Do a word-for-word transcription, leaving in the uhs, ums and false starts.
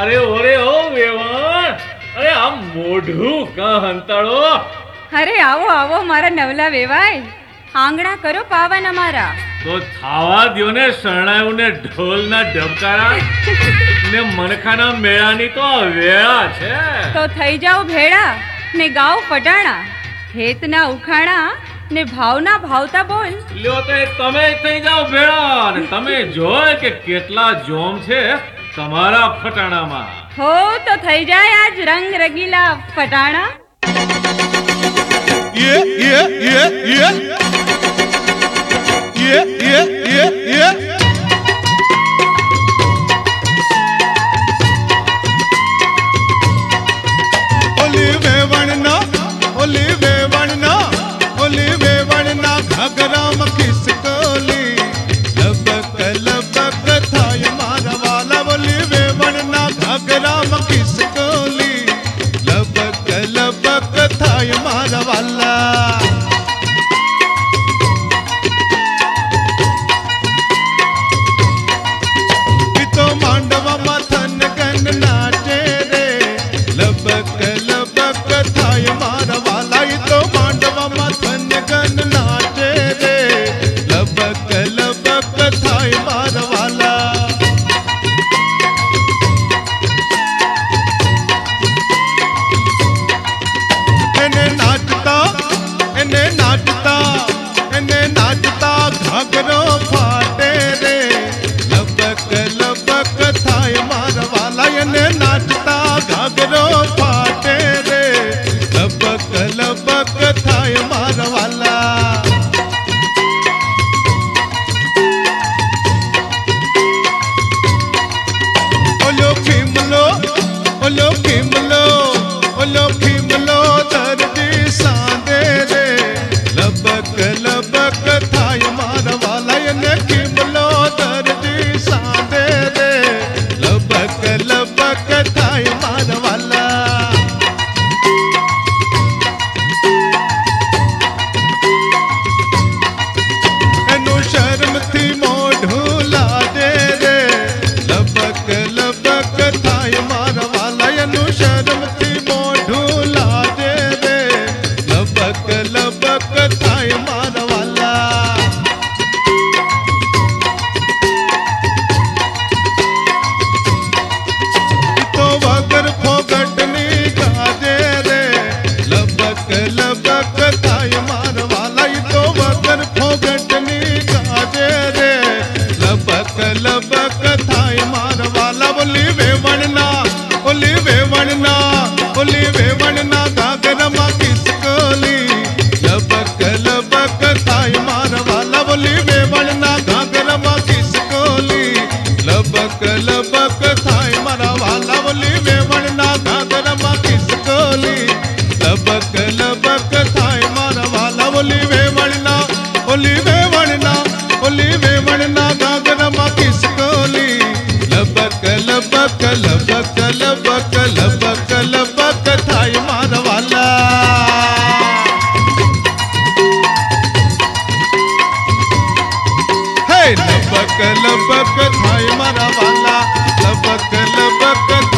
अरे ओरे ओ वेवाण, अरे आ मोढू का हंताड़ो। अरे आओ आओ मारा नवला वेवाय, आंगणा करो पावन अमारा। तो थावा दियो ने शरणायो ने ढोल ना डबकारा ने मनखाना मेळानी तो वेळा छे। तो थई जाओ भेड़ा ने गाओ फटाणा, हेतना उखाणा ने भावना भावता बोल। લ્યો તો તમે થઈ જાઓ ભેળા ને તમે જોય કે કેટલા જોમ છે તમારા ફટાણામાં। हो तो थई जाए आज रंग रगीला फटाणा। ये ये ये ये ये ये ये ये ओली वेवणना ओली वेवणना ओली वेवणना घगरा मखिसकोली लबक लबक थाय मारा वाला ओली वेवणना घगरा मखिसकोली लबक लबक थाय मारा वाला। तो मांडवा मथन गन नाचे रे लबक लबक थाय मारा वाला। तो मांडवा मथन गन नाचे रे लबक लबक थाय मारा वाला। एने नाचता एने नाचता एने नाचता घाघरो फाटे रे लबक लबक थाय मारा वाला। एने नाचता घाघरो फाटे रे लबक लबक थाय मारा वाला। ओलो खिमलो ओलो खिमलो ओलो खिमलो दर्दी सांदे रे लबक लबक थाय मारा वाला। एने खिमलो दर्दी सांदे रे लबक लबक थाय मारा वाला। एनु शर्म थी मोढू लाजे रे लबक लबक थाय मारा वाला। एनु शर्म थी मोढू लाजे रे लबक लबक थाय मारा वाला। तो वगर फोगटनी गाजे रे लबक लबक थाय मारा वाला। तो वगर फोगटनी गाजे रे लबक लबक थाय मारा वाला। बोली वेवणना बोली वेवणना बोली वेवणना घाघरा मा किसकोली लबक लबक थाय मारा वाला। बोली वेवणना घाघरा मा किसकोली लबक लबक थाय मारा वाला। बोली वेवणना घाघरा मा किसकोली लबक लबक थाय मारा वाला। बोली वेवणना बोली वेवणना बोली वेवणना घाघरा मा किसकोली लबक लबक लबक लबक लबक लबक थाय मारा वाला। हे लबक लबक थाय मारा वाला लबक लबक